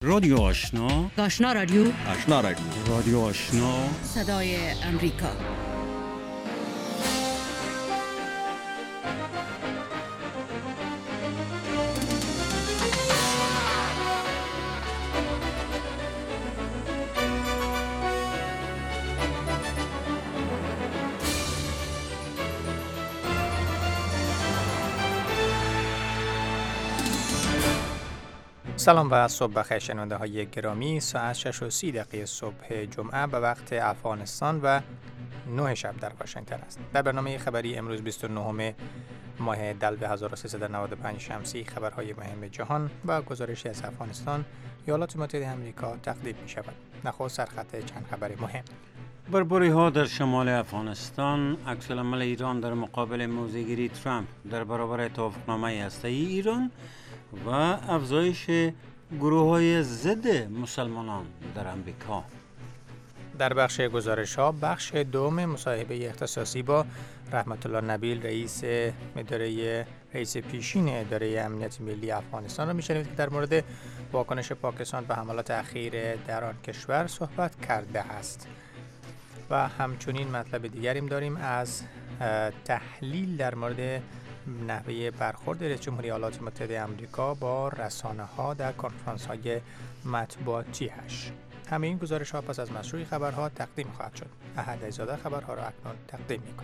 رادیو آشنا، آشنا رادیو، رادیو آشنا، صدای امریکا. سلام و صبح بخیر شنونده های گرامی. ساعت 6:30 صبح جمعه به وقت افغانستان و 9 شب در واشنگتن است. در برنامه خبری امروز 29 ماه دلو 1395 شمسی خبرهای مهم جهان و گزارشی از افغانستان، ایالات متحده آمریکا تقدیم می شود. نخست سرخط چند خبر مهم. بربری‌ها در شمال افغانستان، عکس‌العمل ایران در مقابل موضع‌گیری ترامپ در برابر توافقنامه هسته‌ای ایران و افزایش گروه‌های ضد مسلمانان در امریکا. در بخش گزارش‌ها، بخش دوم مصاحبه اختصاصی با رحمت الله نبیل، رئیس پیشین اداره امنیت ملی افغانستان را می‌شنوید که در مورد واکنش پاکستان به حملات اخیر در آن کشور صحبت کرده است. و همچنین مطلب دیگریم داریم از تحلیل در مورد نحوه برخورد رئیس جمهوری ایالات متحده آمریکا با رسانه‌ها در کنفرانس‌های مطبوعاتی‌اش. همه این گزارش‌ها پس از مشروع خبرها تقدیم خواهد شد. احد علیزاده خبرها را اکنون تقدیم می‌کند.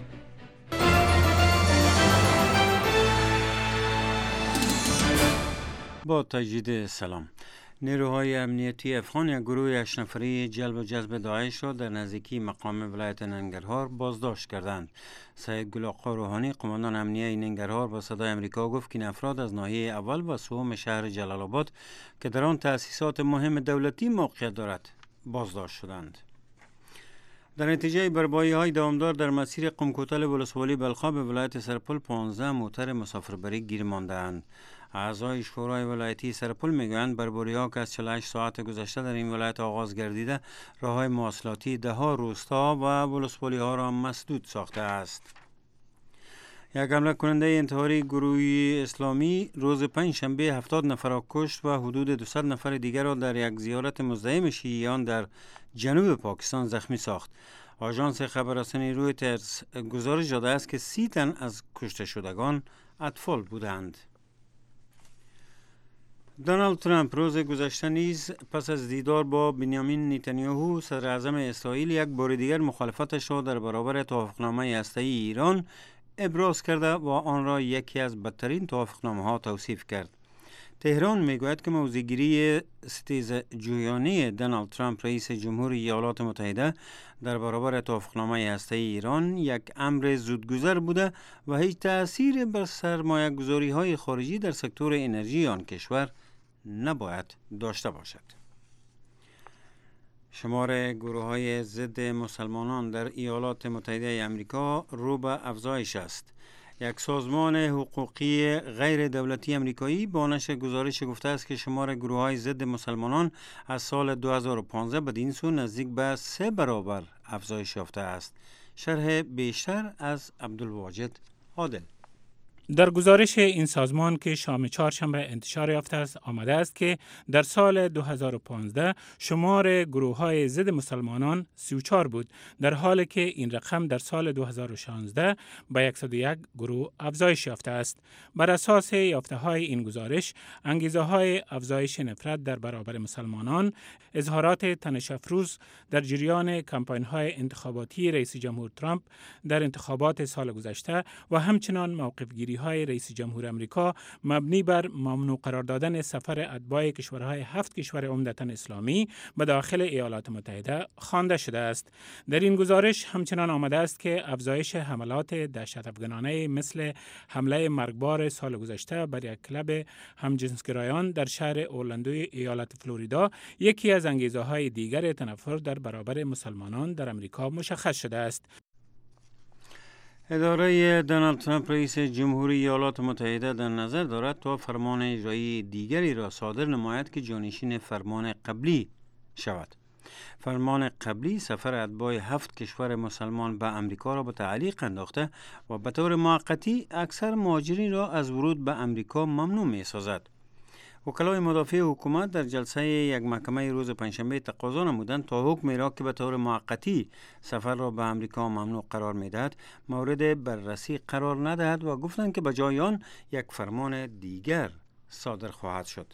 با تجدید سلام. نیروهای امنیتی افغان یک گروه 8 نفره جلب و جذب داعش را در نزدیکی مقام ولایت ننگرهار بازداشت کردند. سید گل آقا روحانی، قماندان امنیه ننگرهار، با صدای امریکا گفت که این افراد از ناحیه اول و سوم شهر جلال آباد که در آن تأسیسات مهم دولتی موقعیت دارد بازداشت شدند. در نتیجه بربایی‌های دوامدار در مسیر قم-کوتل ولسوالی بلخاب به ولایت سرپل 15 موتر مسافربری گیر مانده‌اند. اعضای شورای ولایتی سرپل میگویند بربری‌ها که از 48 ساعت گذشته در این ولایت آغاز گردیده، راه‌های مواصلاتی ده‌ها روستا و ولسوالی‌ها را مسدود ساخته است. یک حمله کننده انتحاری گروهی اسلامی روز پنجشنبه 70 نفر را کشت و حدود 200 نفر دیگر را در یک زیارت مزدحم شیعیان در جنوب پاکستان زخمی ساخت. آژانس خبررسانی رویترز گزارش داده است که 30 تن از کشته شدگان اطفال بودند. دونالد ترامپ روز گذشته نیز پس از دیدار با بنیامین نتانیاهو صدر اعظم اسرائیل یک بار دیگر مخالفتش را در برابر توافقنامه هسته‌ای ایران ابراز کرده و آن را یکی از بدترین توافقنامه‌ها توصیف کرد. تهران میگوید که موضع‌گیری ستیزجویانه دونالد ترامپ رئیس جمهوری ایالات متحده در برابر توافقنامه هسته‌ای ایران یک امر زودگذر بوده و هیچ تأثیر بر سرمایه‌گذاری‌های خارجی در سکتور انرژی آن کشور نباید داشته باشد. شمار گروه‌های ضد مسلمانان در ایالات متحده آمریکا رو به افزایش است. یک سازمان حقوقی غیر دولتی امریکایی با نشر گزارش گفته است که شمار گروه‌های ضد مسلمانان از سال 2015 بدین سو نزدیک به 3 برابر افزایش یافته است. شرح بیشتر از عبدالواجد عادل. در گزارش این سازمان که شام چهارشنبه انتشار یافته است آمده است که در سال 2015 شمار گروه‌های ضد مسلمانان 34 بود، در حالی که این رقم در سال 2016 به 101 گروه افزایش یافته است. بر اساس یافته‌های این گزارش، انگیزه‌های افزایش نفرت در برابر مسلمانان، اظهارات تنش‌افروز در جریان کمپاین‌های انتخاباتی رئیس جمهور ترامپ در انتخابات سال گذشته و همچنان موقف‌گیری های رئیس جمهور آمریکا مبنی بر ممنوع قرار دادن سفر اتباع کشورهای 7 کشور عمدتاً اسلامی به داخل ایالات متحده خوانده شده است. در این گزارش همچنان آمده است که افزایش حملات دهشت افغانانه مثل حمله مرگبار سال گذشته بر یک کلب همجنسگرایان در شهر اورلندو ایالت فلوریدا یکی از انگیزه‌های دیگر تنفر در برابر مسلمانان در آمریکا مشخص شده است. اداره دونالد ترامپ رئیس جمهوری ایالات متحده در نظر دارد تا فرمان اجرایی دیگری را صادر نماید که جانشین فرمان قبلی شود. فرمان قبلی سفر اتباع 7 کشور مسلمان به امریکا را به تعلیق انداخته و به طور موقتی اکثر مهاجرین را از ورود به امریکا ممنوع می سازد. وکلای مدافع حکومت در جلسه یک محکمه روز پنجشنبه تقاضا نمودند تا حکمی را که به طور موقتی سفر را به امریکا ممنوع قرار میدهد مورد بررسی قرار ندهد و گفتند که به جای آن یک فرمان دیگر صادر خواهد شد.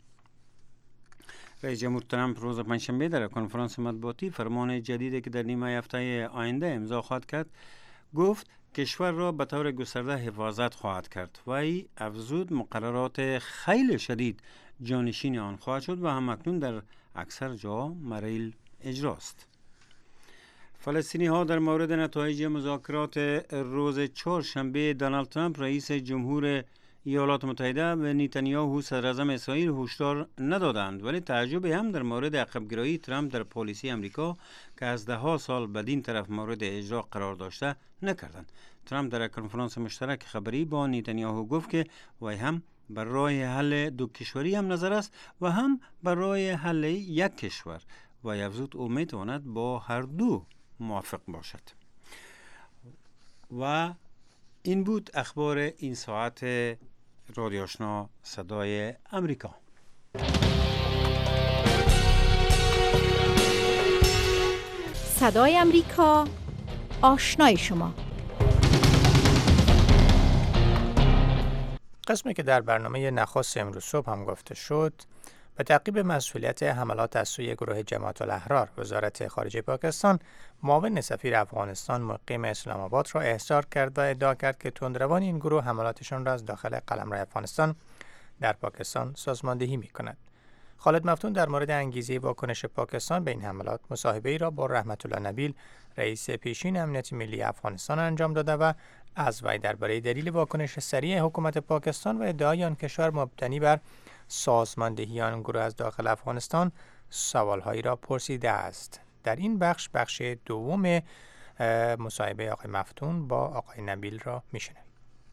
رئیس جمهور ترامپ روز پنجشنبه در کنفرانس مطبوعاتی فرمان جدیدی که در نیمه هفته آینده امضا خواهد کرد گفت کشور را به طور گسترده حفاظت خواهد کرد و ای افزود مقررات خیلی شدید جانشین آن خواهد شد و همکنون در اکثر جا مریل اجراست. فلسطینی ها در مورد نتایج مذاکرات روز چهارشنبه دونالد ترامپ رئیس جمهور ایالات متحده و نتانیاهو صدر اعظم اسرائیل هشدار ندادند، ولی تعجب هم در مورد عقب‌گرایی ترامپ در پالیسی امریکا که از ده‌ها سال بدین طرف مورد اجرا قرار داشته نکردند. ترامپ در کنفرانس مشترک خبری با نتانیاهو گفت که وی هم بر راه حل دو کشوری هم نظر است و هم بر راه حل یک کشور و افزود او میتواند با هر دو موافق باشد. و این بود اخبار این ساعت رادیو آشنا صدای امریکا. صدای امریکا، آشنای شما. قسمی که در برنامه نخست امروز صبح هم گفته شد، به تعقیب مسئولیت حملات از سوی گروه جماعت الاحرار، وزارت خارجه پاکستان معاون سفیر افغانستان مقیم اسلام آباد را احضار کرد و ادعا کرد که تندروان این گروه حملاتشان را از داخل قلمرو افغانستان در پاکستان سازماندهی می‌کند. خالد مفتون در مورد انگیزه واکنش پاکستان به این حملات مصاحبه‌ای را با رحمت الله نبیل رئیس پیشین امنیت ملی افغانستان انجام داده و از وی درباره دلیل واکنش سریع حکومت پاکستان و ادعای آن کشور مبتنی بر سازماندهی آن گروه از داخل افغانستان سوالهایی را پرسیده است. در این بخش دوم مصاحبه آقای مفتون با آقای نبیل را میشنویم.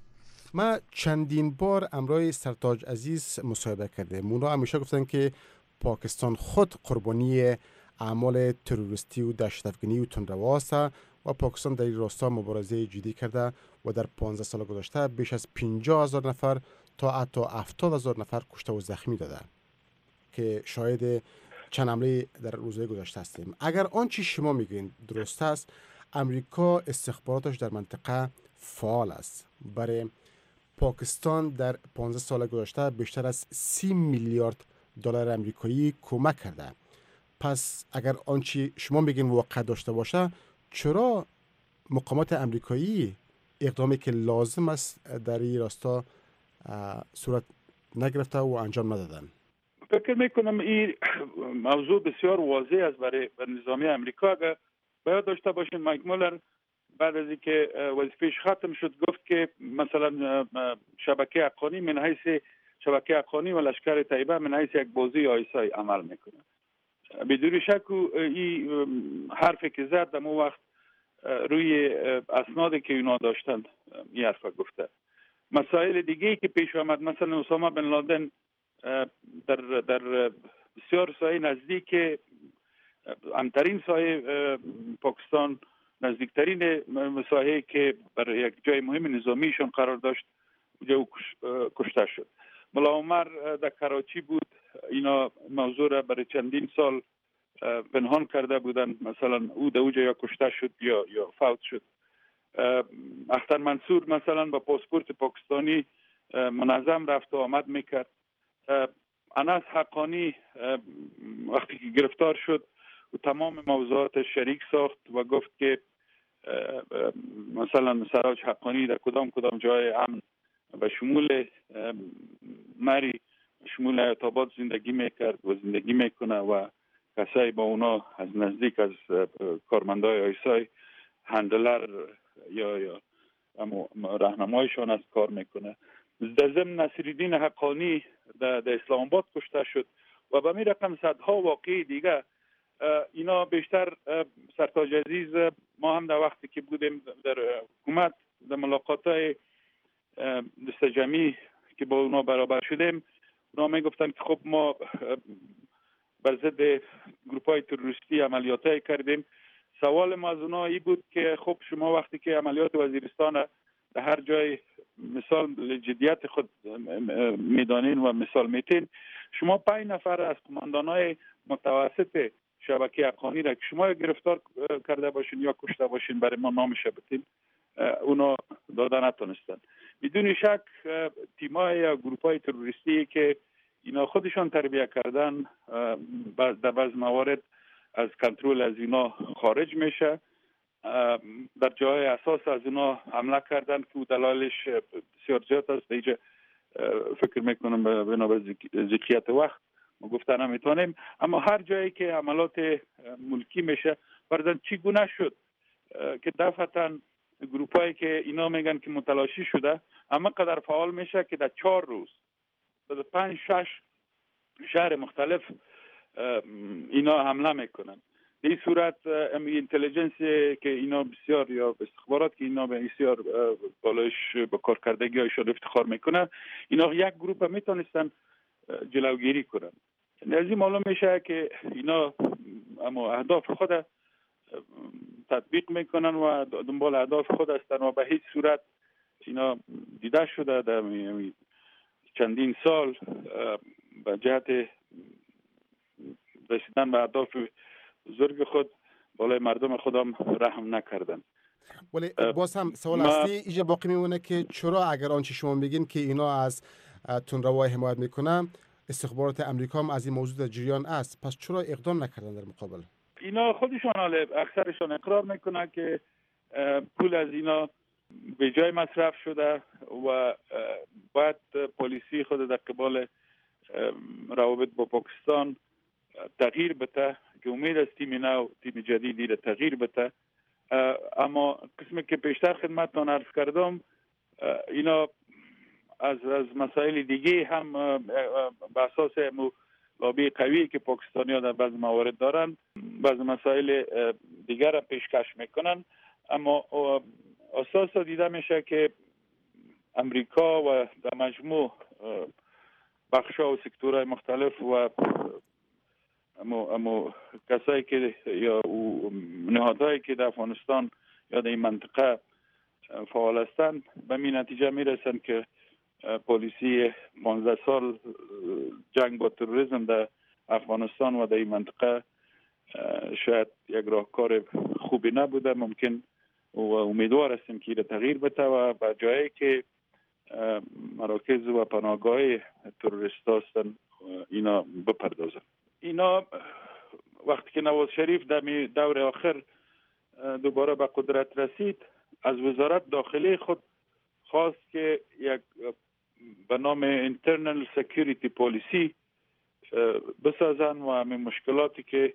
ما چندین بار امرای سرتاج عزیز مصاحبه کرده. اونا همیشه گفتن که پاکستان خود قربانی اعمال تروریستی و دهشت‌افکنی و تندرواست و پاکستان در این راستا مبارزه جدی کرده و در 15 سال گذشته بیش از 50,000 نفر تا حتی 70,000 نفر کشته و زخمی داده که شاهد چند حمله در روزهای گذشته هستیم. اگر آنچه شما میگین درست است، امریکا استخباراتش در منطقه فعال است. برای پاکستان در 15 سال گذشته بیشتر از 30 میلیارد دلار امریکایی کمک کرده. پس اگر آنچه شما میگین واقع داشته باشه، چرا مقامات امریکایی اقدامی که لازم است در این راستا صورت نگرفته و انجام ندادن؟ فکر میکنم این موضوع بسیار واضح است برای نظامی امریکا. اگر باید داشته باشین مایک مولر بعد از اینکه وظیفه‌اش ختم شد گفت که مثلا شبکه حقانی من حیث شبکه حقانی و لشکر طیبه من حیث یک بازی آیسای عمل میکنه. بدون شک این حرفی که زد در وقت روی اسنادی که اونا داشتن این حرف گفته. مسائل دیگه‌ای که پیش آمد، مثلا اسامه بن لادن در بسیار سایه نزدیک امترین سایه پاکستان، نزدیکترین سایه که برای یک جای مهم نظامیشون قرار داشت اونجا کشته شد. ملا عمر در کراچی بود. اینا موضوع را برای چندین سال پنهان کرده بودن، مثلا او در اونجا یا کشته شد یا فوت شد. اختر منصور مثلا با پاسپورت پاکستانی منظم رفت و آمد میکرد. انس حقانی وقتی که گرفتار شد و تمام موضوعات شریک ساخت و گفت که مثلا سراج حقانی در کدام جای امن و شمول مری شمول حیات آباد زندگی میکرد و زندگی میکنه و کسایی با اونا از نزدیک از کارمندای آیسای هندلر یا راهنمایشان از کار میکنه. در ضمن نصیرالدین حقانی در اسلام آباد کشته شد و به می رقم صدها واقعی دیگه. اینا بیشتر سرتاج عزیز، ما هم در وقتی که بودیم در حکومت در ملاقاتای دست جمعی که با اونا برابر شدیم، اونا می گفتن که خب ما بر ضد گروپای تروریستی عملیاتای کردیم. سوال ما از اونا ای بود که خب شما وقتی که عملیات وزیرستان در هر جای مثال جدیت خود میدانین و مثال میتین، شما 5 نفر از قماندانای متوسط شبکه افغانی را که شما گرفتار کرده باشین یا کشته باشین برای ما نامش بتین، اونا داده نتونستن. بدون شک تیمای یا گروپای تروریستی که اینا خودشان تربیت کردن در بعض موارد از کنترل از اینا خارج میشه. در جای اساس از اینا حمله کردن که دلایلش بسیار زیاد است. اینجا فکر میکنم بنابرای ذکیت وقت ما گفتن نمیتونیم، اما هر جایی که عملات ملکی میشه فرضاً چگونه شد که دفعتاً گروپایی که اینا میگن که متلاشی شده اما قدر فعال میشه که در 4 روز در 5-6 شهر مختلف اینا حمله میکنن. به این صورت اینتلیجنس که اینا بسیار یا استخبارات که اینا بسیار بالایش با کارکردگی هایشان افتخار میکنن، اینا یک گروپ میتونستن جلوگیری کنن. از این معلوم میشه که اینا اما اهداف خود تطبیق میکنن و دنبال اهداف خود هستن و به هیچ صورت اینا دیده شده در چندین سال به جهت رسیدن به اهداف بزرگ خود بالای مردم خودم رحم نکردن. ولی باز هم سوال اصلی اینجا باقی میمونه که چرا اگر آنچه شما میگین که اینا از تندروای حمایت میکنن، استخبارات امریکا هم از این موضوع در جریان است، پس چرا اقدام نکردن در مقابل؟ اینا خودشان اکثرشان اقرار میکنن که پول از اینا به جای مصرف شده و باید پلیسی خود در قبال روابط با پاکستان تغییر بده که امید است تیم نو تیم جدیدی را تغییر بده. اما قسمی که پیشتر خدمتتان عرض کردم اینا از مسائل دیگه هم به اساس لابی قوی که پاکستانی‌ها در بعض موارد دارن بعض مسائل دیگر را پیشکش میکنن، اما اساس دیده میشه که امریکا و در مجموع بخش‌ها و سکتورهای مختلف و اما کسایی که یا نهادهایی که در افغانستان یا در این منطقه فعال هستند به این نتیجه میرسن که پالیسی 15 سال جنگ با تروریسم در افغانستان و در این منطقه شاید یک راهکار خوبی نبوده. ممکن و امیدوار هستیم که این تغییر بده و به جایی که مراکز و پناهگاه تروریست هستن اینا بپردازن. اینا وقتی که نواز شریف در دور آخر دوباره به قدرت رسید از وزارت داخلی خود خواست که یک به نام Internal Security Policy بسازن و همین مشکلاتی که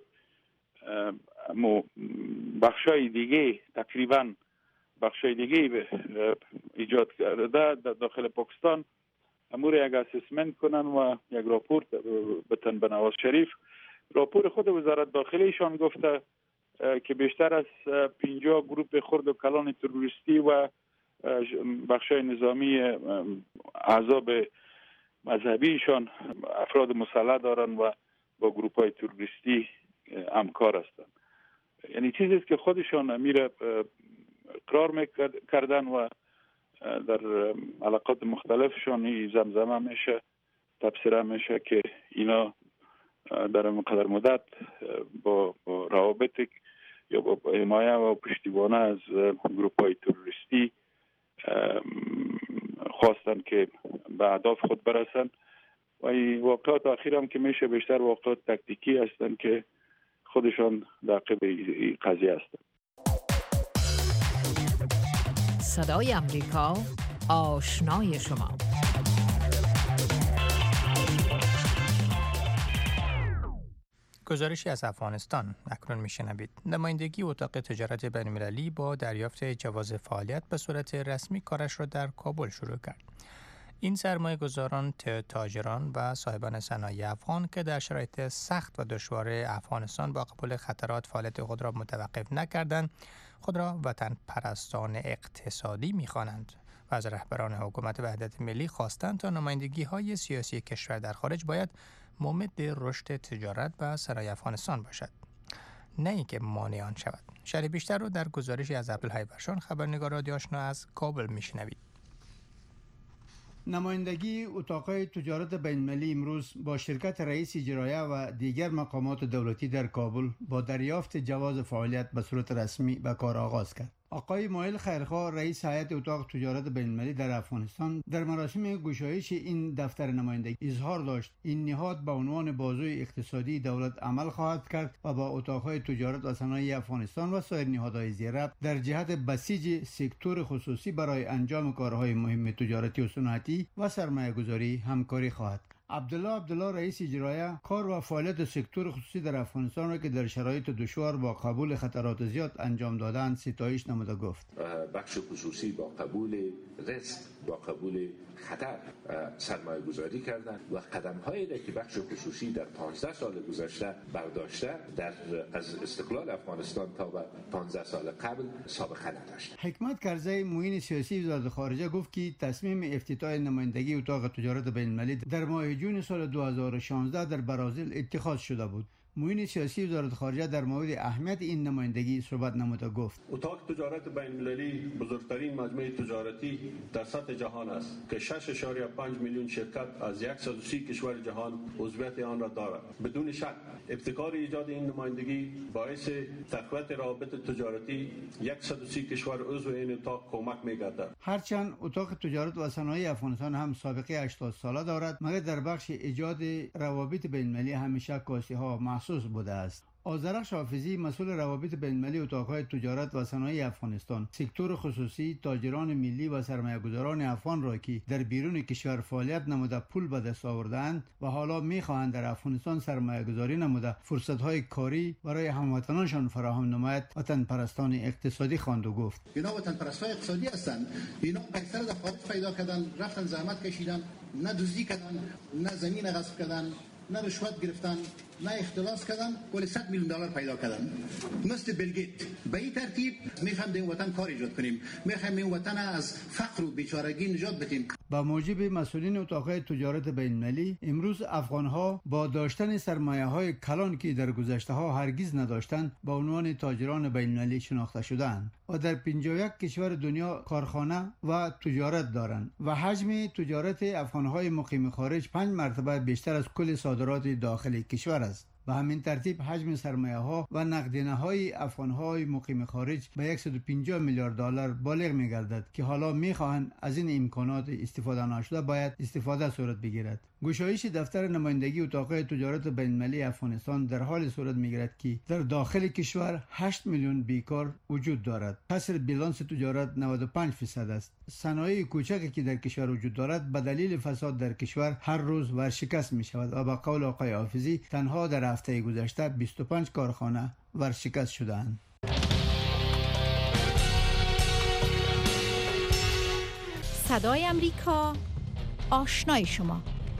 بخشای دیگه تقریبا بخشای دیگه ایجاد کرده در داخل پاکستان امور یک اسسمنت کنن و یک راپورت بتن به نواز شریف. راپور خود وزارت داخلیشان گفته که بیشتر از 50 گروپ خرد و کلان تروریستی و بخشای نظامی احزاب مذهبیشان افراد مسلح دارن و با گروپ های تروریستی همکار هستند. یعنی چیزی است که خودشان امیر اقرار میکردن و در علاقات مختلفشان زمزمه میشه تفسیره میشه که اینا در مقدر مدت با روابط یا با حمایه و پشتیبانه از گروپ های تروریستی خواستن که به اهداف خود برسن و این واقعات اخیر هم که میشه بیشتر واقعات تکتیکی هستن که خودشان در قبل این قضیه هستن. صدای امریکا آشنای شما. گزارشی از افغانستان اکنون میشنوید. نمایندگی اتاق تجارت بین‌المللی با دریافت جواز فعالیت به صورت رسمی کارش را در کابل شروع کرد. این سرمایه گذاران، تاجران و صاحبان صنایع افغان که در شرایط سخت و دشوار افغانستان با قبول خطرات فعالیت خود را متوقف نکردند، خود را وطن پرستان اقتصادی می‌خوانند و از رهبران حکومت وحدت ملی خواستند تا نمایندگی‌های سیاسی کشور در خارج باید مؤمن رشد تجارت و صنایع افغانستان باشد، نه اینکه مانع آن شود. شرح بیشتر رو در گزارشی از عبدالحی برشان، خبرنگار رادیو آشنا از کابل میشنوید. نمایندگی اتاقهای تجارت بین‌المللی امروز با شرکت رئیس اجرایه و دیگر مقامات دولتی در کابل با دریافت جواز فعالیت به صورت رسمی به کار آغاز کرد. آقای مایل خیرخواه رئیس هیئت اتاق تجارت بین‌المللی در افغانستان در مراسم گشایش این دفتر نمایندگی اظهار داشت این نهاد به عنوان بازوی اقتصادی دولت عمل خواهد کرد و با اتاقهای تجارت و صنایع افغانستان و سایر نهادهای زیر در جهت بسیج سکتور خصوصی برای انجام کارهای مهم تجارتی و صنعتی و سرمایه‌گذاری همکاری خواهد. عبدالله رئیس اجرایه کار و فعالیت سکتور خصوصی در افغانستان را که در شرایط دشوار با قبول خطرات زیاد انجام دادن ستایش نموده گفت بخش خصوصی با قبول رزق با قبول خطر سرمایه گذاری کردن و قدم هایی که بخش خصوصی در 15 سال گذشته برداشته از استقلال افغانستان تا به 15 سال قبل سابقه نداشت. حکمت کرزی معین سیاسی وزارت خارجه گفت که تصمیم افتتاح نمایندگی اتاق تجارت بین‌المللی در ماه جون سال 2016 در برازیل اتخاذ شده بود. معین سیاسی وزارت خارجه در مورد اهمیت این نمایندگی صحبت نموده گفت اتاق تجارت بین‌المللی بزرگترین مجمع تجارتی در سطح جهان است که 6.5 میلیون شرکت از 130 کشور جهان عضویت آن را دارد. بدون شک ابتکار ایجاد این نمایندگی باعث تقویت روابط تجارتی 130 کشور عضو این اتاق کمک می‌گردد. هرچند اتاق تجارت و صنایع افغانستان هم سابقه 80 ساله دارد مگر در بخش ایجاد روابط بین‌المللی همیشه کاسی‌ها محسوس بوده است. آذرخش حافظی مسئول روابط بین‌المللی اتاق‌های تجارت و صنایع افغانستان سکتور خصوصی تاجران ملی و سرمایه‌گذاران افغان را که در بیرون کشور فعالیت نموده پول به دست آوردند و حالا می‌خواهند در افغانستان سرمایه‌گذاری نموده فرصت‌های کاری برای هموطنانشان فراهم نماید وطن پرستان اقتصادی خواند و گفت اینا وطن پرستای اقتصادی هستند. اینا پیسر در خارج پیدا کردن، رفتن زحمت کشیدن، نه دزدی کردن، نه زمین غصب کردن، نه رشوت گرفتن، نه اختلاس کردن، کل 100 میلیون دلار پیدا کردن. مثل بیل گیت. به این ترتیب میخوایم در این وطن کار ایجاد کنیم. میخوایم این وطن از فقر و بیچارگی نجات بدیم. با موجب مسئولین اتاقهای تجارت بین‌المللی امروز افغان‌ها با داشتن سرمایه‌های کلان که در گذشته‌ها هرگز نداشتند با عنوان تاجران بین‌المللی شناخته شدند و در 51 کشور دنیا کارخانه و تجارت دارند و حجم تجارت افغان‌های مقیم خارج 5 مرتبه بیشتر از کل صادرات داخل کشور است. به همین ترتیب حجم سرمایه‌ها و نقدینه‌های افغان‌های مقیم خارج به 150 میلیارد دلار بالغ می‌گردد که حالا می‌خواهند از این امکانات استفاده نشده باید استفاده صورت بگیرد. گشایش دفتر نمایندگی اتاق‌های تجارت بین‌المللی افغانستان در حال صورت می‌گیرد که در داخل کشور 8 میلیون بیکار وجود دارد. کسر بیلانس تجارت 95% است. صنایع کوچکی که در کشور وجود دارد به دلیل فساد در کشور هر روز ورشکست می‌شود و به قول آقای حافظی تنها در هفته گذشته 25 کارخانه ورشکست شدند. صدای امریکا آشنای شما.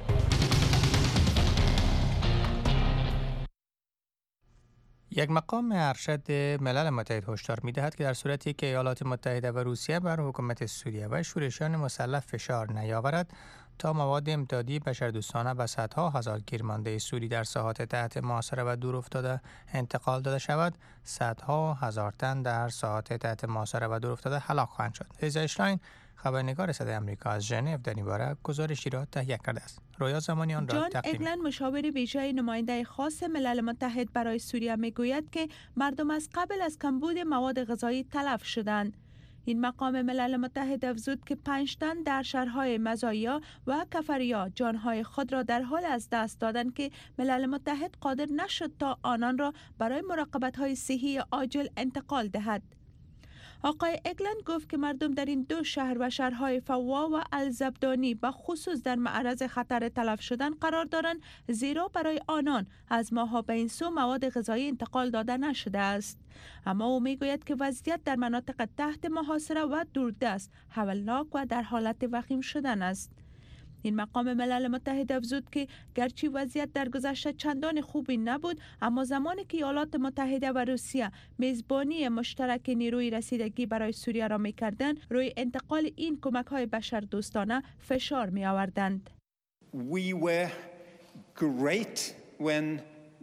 یک مقام ارشد ملل متحد هشدار می‌دهد که در صورتی که ایالات متحده و روسیه بر حکومت سوریه و شورشیان مسلح فشار نیاورد تا مواد امدادی بشردوستانه به صدها هزار گیرمانده سوری در ساحات تحت محاصره و دور افتاده انتقال داده شود، صدها هزار تن در ساحات تحت محاصره و دور افتاده هلاک خواهند شد. لیزا اشلاین خبرنگار صدای آمریکا از ژنو در این باره گزارشی را تهیه کرده است. رویا زمانیان را جان اگلن مشاور ویژه نماینده خاص ملل متحد برای سوریه میگوید که مردم از قبل از کمبود مواد غذایی تلف شدند. این مقام ملل متحد افزود که 5 تن در شهرهای مزایا و کفریا جانهای خود را در حال از دست دادند که ملل متحد قادر نشد تا آنان را برای مراقبت‌های صحی عاجل انتقال دهد. آقای اگلن گفت که مردم در این 2 شهر و شهرهای فوا و الزبدانی به خصوص در معرض خطر تلف شدن قرار دارند، زیرا برای آنان از ماها به این سو مواد غذایی انتقال داده نشده است. اما او میگوید که وضعیت در مناطق تحت محاصره و دوردست هولناک و در حالت وخیم شدن است. این مقام ملل متحد افزود که گرچه وضعیت در گذشته چندان خوبی نبود، اما زمانی که ایالات متحده و روسیه میزبانی مشترک نیروی رسیدگی برای سوریه را می‌کردند، روی انتقال این کمک‌های بشردوستانه فشار می‌آوردند. We were great when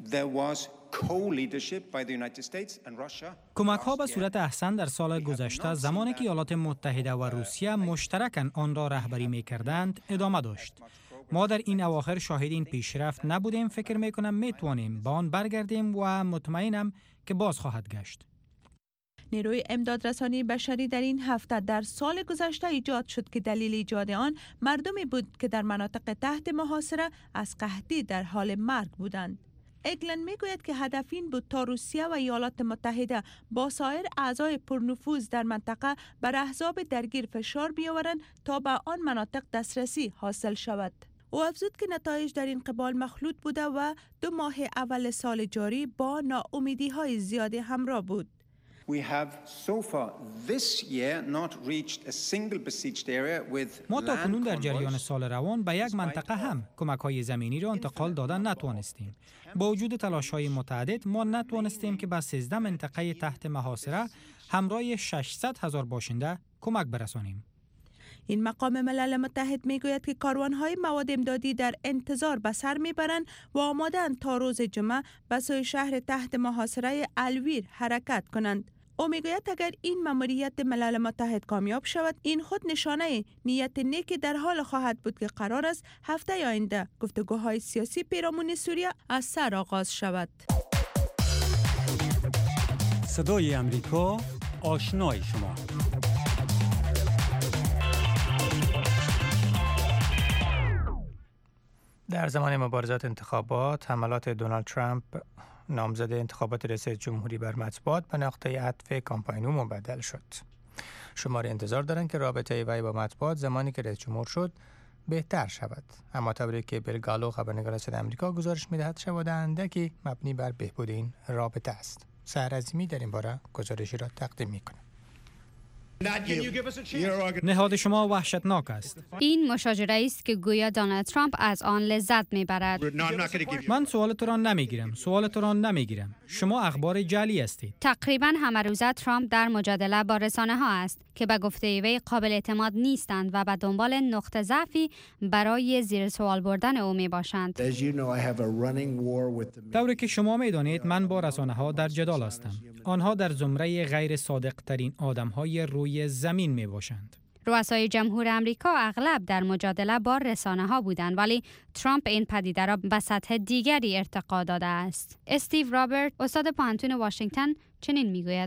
کمک ها به صورت احسن در سال گذشته زمانی که ایالات متحده و روسیه مشترکاً آن را رهبری می کردند ادامه داشت. ما در این اواخر شاهد این پیشرفت نبودیم. فکر می کنم می توانیم به آن برگردیم و مطمئنم که باز خواهد گشت. نیروی امدادرسانی بشری در این هفته در سال گذشته ایجاد شد که دلیل ایجاد آن مردمی بود که در مناطق تحت محاصره از قحطی در حال مرگ بودند. اگلن میگوید که هدف این بود تا روسیه و ایالات متحده با سایر اعضای پرنفوذ در منطقه بر احزاب درگیر فشار بیاورند تا به آن مناطق دسترسی حاصل شود. او افزود که نتایج در این قبال مخلوط بوده و 2 ماه اول سال جاری با ناامیدی های زیادی همراه بود. ما تا کنون در جریان سال روان به یک منطقه هم کمک‌های زمینی را انتقال دادن نتوانستیم. با وجود تلاش‌های متعدد ما نتوانستیم که به 13 منطقه تحت محاصره همراه 600,000 باشنده کمک برسانیم. این مقام ملل متحد میگوید که کاروان‌های مواد امدادی در انتظار به سر میبرند و آماده‌اند تا روز جمعه به سوی شهر تحت محاصره الویر حرکت کنند. او میگوید اگر این مأموریت ملل متحد کامیاب شود، این خود نشانه نیت نیکی در حال خواهد بود که قرار است هفته آینده گفتگوهای سیاسی پیرامون سوریه از سر آغاز شود. صدای امریکا، آشنای شما. در زمان مبارزات انتخابات، حملات دونالد ترامپ نامزد انتخابات ریاست جمهوری بر مطبوعات به نقطه عطف کامپاین او مبدل شد. شماری انتظار دارند که رابطه وی با مطبوعات زمانی که رئیس جمهور شد بهتر شود. اما طوری که بیل گالو خبرنگار صدای آمریکا گزارش می‌دهد شواهد اندکی مبنی بر بهبود این رابطه است. سحر عظیمی در این باره گزارشی را تقدیم می‌کند. نهاد شما وحشتناک است. این مشاجره است که گویا دونالد ترامپ از آن لذت میبرد. من سوال تو را نمیگیرم. شما اخبار جعلی هستید. تقریبا همه روزه ترامپ در مجادله با رسانه ها است که به گفته وی قابل اعتماد نیستند و به دنبال نقطه ضعفی برای زیر سوال بردن او می باشند. طوری که شما میدانید من با رسانه ها در جدال هستم. آنها در زمره غیر صادق ترین آدم های روی زمین می باشند. رؤسای جمهور امریکا اغلب در مجادله با رسانه ها بودند، ولی ترامپ این پدیده را به سطح دیگری ارتقا داده است. استیو رابرت، استاد پانتون واشنگتن، چنین میگوید: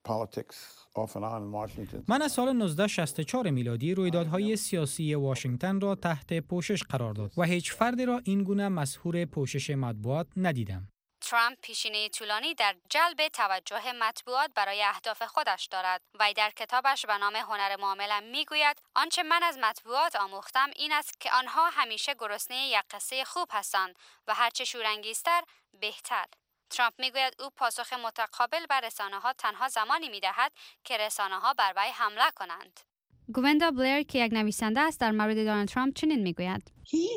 من از سال 1964 میلادی رویدادهای سیاسی واشنگتن را تحت پوشش قرار داد و هیچ فردی را این گونه مسحور پوشش مطبوعات ندیدم. ترامپ پیشینه طولانی در جلب توجه مطبوعات برای اهداف خودش دارد. وی در کتابش به نام هنر معامله میگوید آنچه من از مطبوعات آموختم این است که آنها همیشه گرسنه یک قصه خوب هستند و هرچه شورانگیزتر بهتر. ترامپ میگوید او پاسخ متقابل بر رسانه‌ها تنها زمانی میدهد که رسانه‌ها بر وی حمله کنند. گویندا بلیر که یک نویسنده است در مورد دونالد ترامپ چنین میگوید: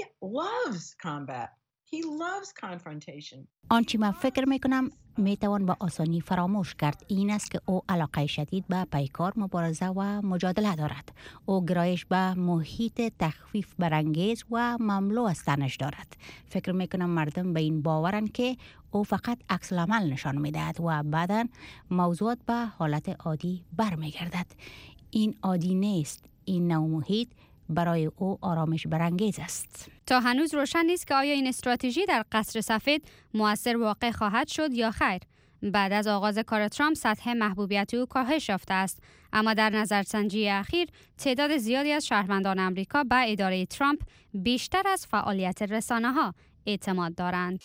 آنچه من فکر میکنم میتوان با آسانی فراموش کرد این است که او علاقه شدید به پیکار مبارزه و مجادله دارد. او گرایش به محیط تخفیف برانگیز و مملو از تنش دارد. فکر میکنم مردم به این باورند که او فقط عکس العمل نشان میدهد و بعداً موضوعات به حالت عادی برمیگردد. این عادی نیست. این نوع محیط برای او آرامش برانگیز است. تا هنوز روشن نیست که آیا این استراتژی در قصر سفید مؤثر واقع خواهد شد یا خیر. بعد از آغاز کار ترامپ سطح محبوبیت او کاهش یافته است، اما در نظرسنجی اخیر تعداد زیادی از شهروندان آمریکا به اداره ترامپ بیشتر از فعالیت رسانه‌ها اعتماد دارند.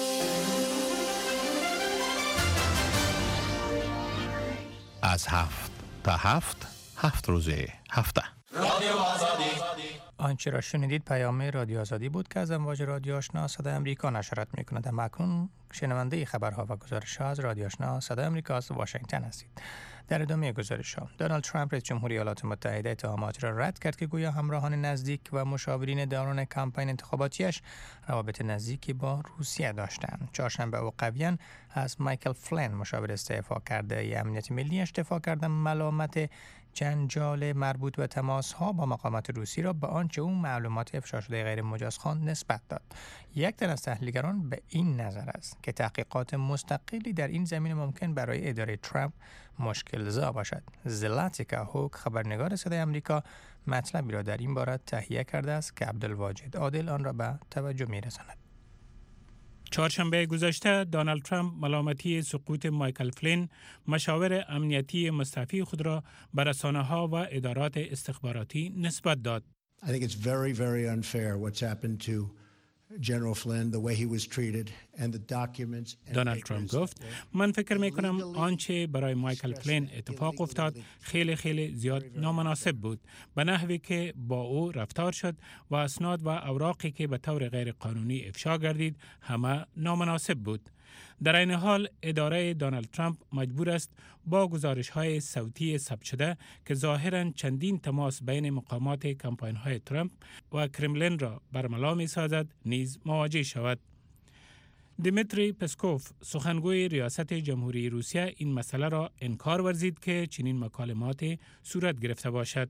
از 7 تا 7 روزه هفته. رادیو آزادی. آنچه را شنیدید پیام رادیو آزادی بود که از امواج رادیو آشنا صدای آمریکا نشرات می‌کند. اکنون شنونده خبرها و گزارش‌ها از رادیو آشنا صدای آمریکا از واشنگتن هستید. در ادامه گزارش‌ها، دونالد ترامپ رئیس جمهوری ایالات متحده اتهامات را رد کرد که گویا همراهان نزدیک و مشاورین دوران کمپین انتخاباتیش روابط نزدیکی با روسیه داشتند. چهارشنبه او قویاً از مایکل فلین مشاور استعفا کرده امنیت ملی‌اش دفاع کرد. ملامت جنجال مربوط به تماس‌ها با مقامات روسی را به آنچه اون معلومات افشا شده غیر مجاز خواند نسبت داد. یک تن از تحلیلگران به این نظر است که تحقیقات مستقلی در این زمینه ممکن برای اداره ترامپ مشکل‌زا باشد. زلاتیکا هوک، خبرنگار صدای آمریکا، مطلبی را در این باره تهیه کرده است که عبدالواجد عادل آن را به توجه می‌رساند. چهارشنبه گذشته دونالد ترامپ ملامتی سقوط مایکل فلین، مشاور امنیتی مستعفی خود را به رسانه‌ها و ادارات استخباراتی نسبت داد. I think it's very, very unfair what's happened to General Flynn, the way he was treated and the documents. دونالد ترامپ گفت من فکر می کنم آنچه برای مایکل فلین اتفاق افتاد خیلی زیاد نامناسب بود، به نحوی که با او رفتار شد و اسناد و اوراقی که به طور غیر قانونی افشا گردید همه نامناسب بود. در این حال اداره دونالد ترامپ مجبور است با گزارش‌های صوتی ثبت شده که ظاهراً چندین تماس بین مقامات کمپاین‌های ترامپ و کرملین را برملا می‌سازد نیز مواجه شود. دیمیتری پسکوف، سخنگوی ریاست جمهوری روسیه، این مسئله را انکار ورزید که چنین مکالماتی صورت گرفته باشد.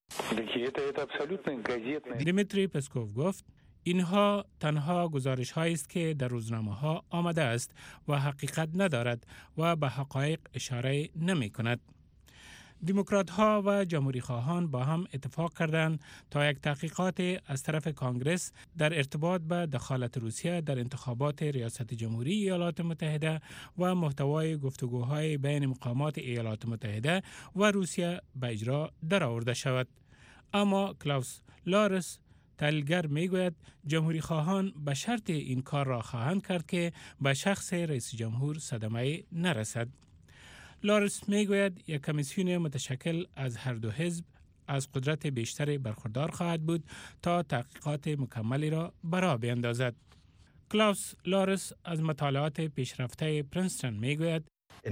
دیمیتری پسکوف گفت اینها تنها گزارش هایی است که در روزنامه ها آمده است و حقیقت ندارد و به حقایق اشاره نمی کند. دموکرات ها و جمهوری خواهان با هم اتفاق کردند تا یک تحقیقات از طرف کانگرس در ارتباط به دخالت روسیه در انتخابات ریاست جمهوری ایالات متحده و محتوای گفتگوهای بین مقامات ایالات متحده و روسیه به اجرا درآورده شود. اما کلاوس لارس، تحلیلگر میگوید جمهوری خواهان به شرط این کار را خواهند کرد که به شخص رئیس جمهور صدمه نرسد. لارس میگوید یک کمیسیون متشکل از هر دو حزب از قدرت بیشتری برخوردار خواهد بود تا تحقیقات مکملی را برا بیندازد. کلاوس لارس از مطالعات پیشرفته پرینستون میگوید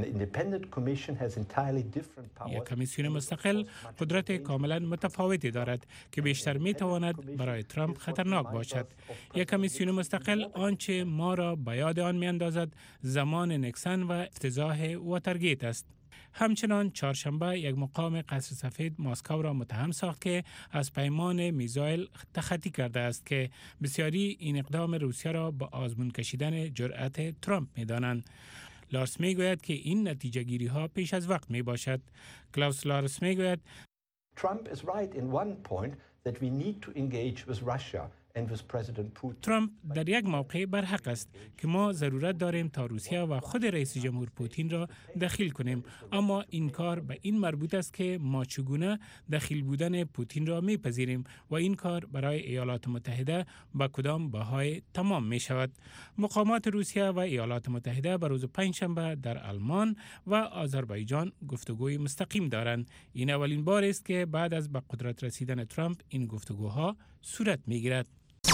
یک کمیسیون مستقل قدرت کاملا متفاوتی دارد که بیشتر می تواند برای ترامپ خطرناک باشد. یک کمیسیون مستقل آنچه ما را به یاد آن می اندازد زمان نیکسون و افتضاح واترگیت است. همچنان چهارشنبه یک مقام قصر سفید مسکو را متهم ساخت که از پیمان میزایل تخطی کرده است که بسیاری این اقدام روسیه را به آزمون کشیدن جرأت ترامپ می دانند. لارس می گوید که این نتیجه گیری ها پیش از وقت می باشد. کلاوس لارس می گوید Trump is right in one point that we need to engage with Russia and with President Putin. ترامپ در یک موقع برحق است که ما ضرورت داریم تا روسیه و خود رئیس جمهور پوتین را دخیل کنیم، اما این کار به این مربوط است که ما چگونه دخیل بودن پوتین را میپذیریم و این کار برای ایالات متحده به کدام بهای تمام می شود. مقامات روسیه و ایالات متحده به روز پنجشنبه در آلمان و آذربایجان گفتگوی مستقیم دارند. این اولین بار است که بعد از به قدرت رسیدن ترامپ این گفتگوها صورت میگیرد.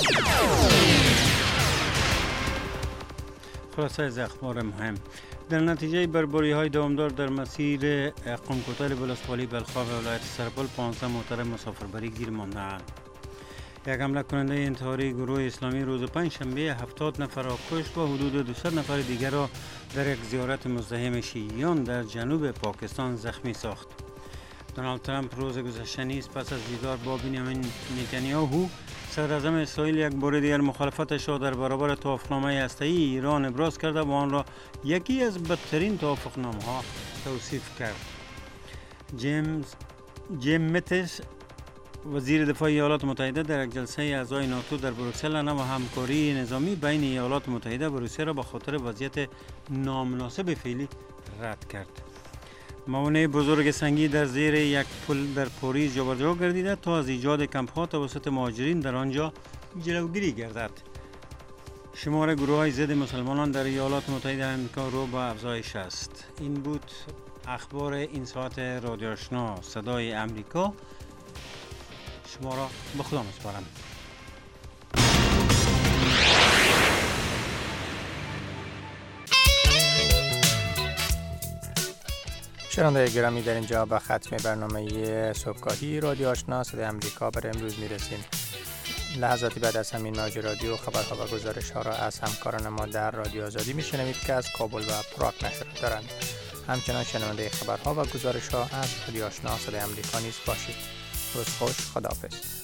خلاصه از اخبار مهم. در نتیجه بربری‌های دوامدار در مسیر قمکوتل ولسوالی بلخاب و ولایت سرپل 15 محترم مسافربری گیر مانده‌اند. یک حمله کننده انتحاری گروه اسلامی روز پنجشنبه 70 نفر را کشت و حدود 200 نفر دیگر را در یک زیارت مزدحم شیعیان در جنوب پاکستان زخمی ساخت. دونالد ترامپ روز گذشته نیز پس از دیدار با بنیامین نتانیاهو صدر اعظم اسرائیل یک بار دیگر مخالفتش را در برابر توافقنامه هسته‌ای ایران ابراز کرده و آن را یکی از بدترین توافقنامه‌ها توصیف کرد. جیم متیس وزیر دفاع ایالات متحده در یک جلسه اعضای ناتو در بروکسل نام همکاری نظامی بین ایالات متحده و روسیه را به خاطر وضعیت نامناسب فعلی رد کرد. موانع بزرگ سنگی در زیر یک پل در پاریس جابجا گردیده تا از ایجاد کمپ‌ها توسط مهاجرین در آنجا جلوگیری گردد. شمار گروه‌های ضد مسلمانان در ایالات متحده آمریکا رو به افزایش است. این بود اخبار این ساعت رادیو آشنا صدای آمریکا. شما را به خدا می‌سپارم. شنوندگان گرامی، در اینجا به ختم برنامه صبحگاهی رادیو آشنا صدای آمریکا برای امروز میرسیم. لحظاتی بعد از همین موج رادیو خبرها و گزارش‌ها را از همکاران ما در رادیو آزادی میشنوید که از کابل و پراگ نشر دارند. همچنان شنونده خبرها و گزارش‌ها از رادیو آشنا صدای آمریکا نیز باشید. روز خوش، خداحافظ.